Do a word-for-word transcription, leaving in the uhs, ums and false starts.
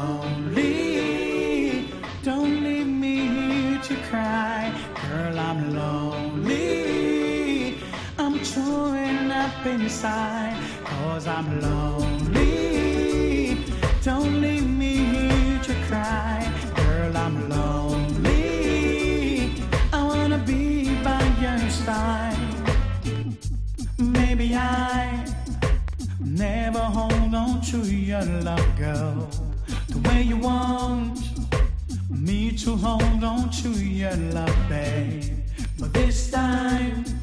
lonely. Don't leave me here to cry. Girl, I'm lonely. I'm chewing up inside, cause I'm lonely. Don't leave me here to cry. Girl, I'm lonely. I wanna be by your side. Maybe I never hold on to your love, girl, the way you want me to hold on to your love, babe. But this time